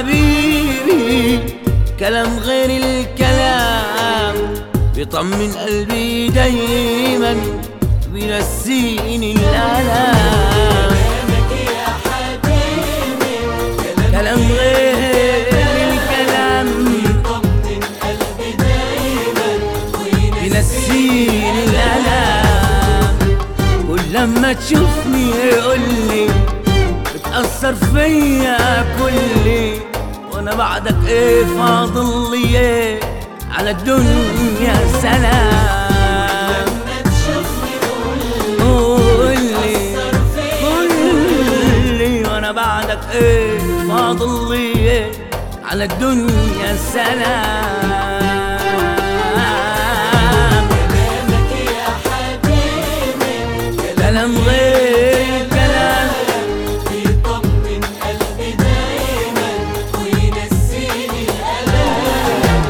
حبيبي كلام غير الكلام بيطمن قلبي دايما بينسيني الآلام. كلام غير الكلام بيطمن قلبي دايما بينسيني الآلام. كل لما تشوفني يقولي بتأثر فيا كلي، وانا بعدك ايه فاضل لي ايه على الدنيا سلام. لما تشوفني قولي وانا بعدك ايه فاضل لي ايه على الدنيا سلام. كلامك يا حبيبي كلام غير كلام بيطمن قلبي دايما وينسيني الآلام.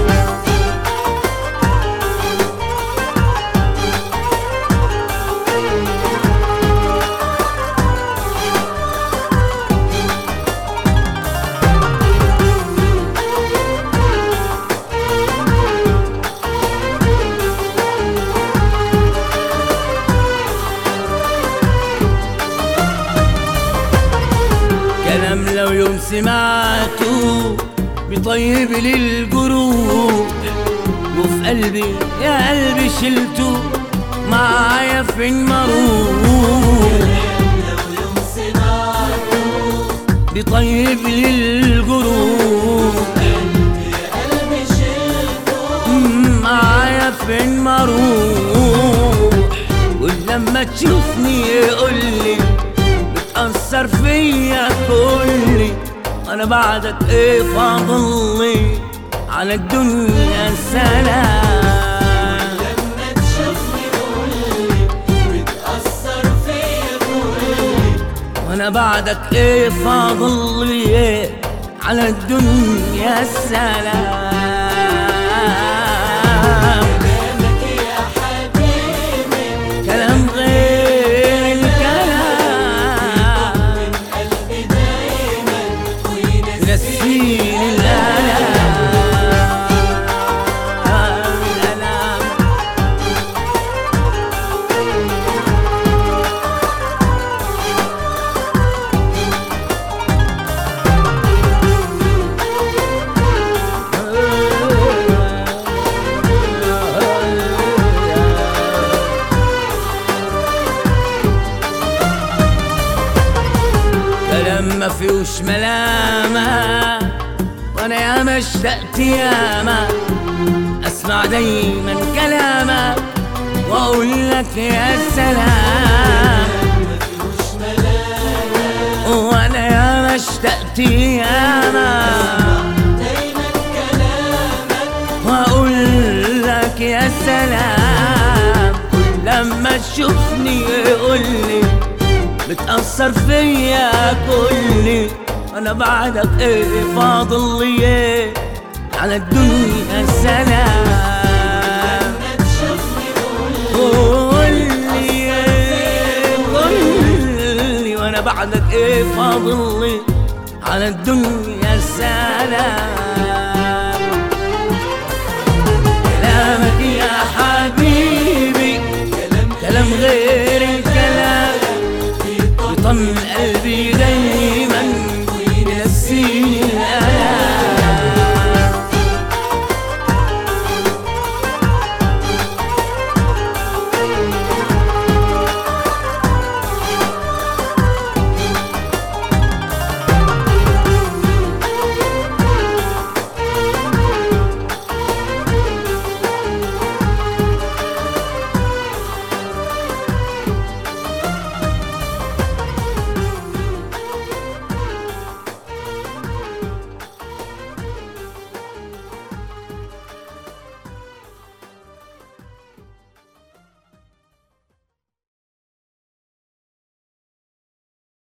كلام لو يوم سمعته بيطيب لي الجروح، وفي قلبي يا قلبي شلته معايا فين ما اروح. لو يوم سمعته بيطيب لي الجروح، يا قلبي شلته معايا فين ما اروح. ولما تشوفني يقولي أثر فيا كلي، أنا بعدك إيه فاضل لي على الدنيا سلام. لما تشوفني قولي بتأثر فيا كلي، وأنا بعدك إيه فاضل لي إيه على الدنيا سلام. كلامك يا حبيبي كلام غير ينسيني الآلام. كلام ما فيهوش ملامة، وانا ياما اشتقت ياما اسمع دايما كلامك واقول لك يا سلام. ما فيهوش ملامة، وانا ياما اشتقت ياما دايما كلامك واقول لك يا سلام. كل لما تشوفني يقولي بتأثر فيا كلي، أنا بعدك إيه فاضل لي إيه على الدنيا سلام. لما تشوفني قولي وأنا بعدك إيه فاضل لي على الدنيا سلام.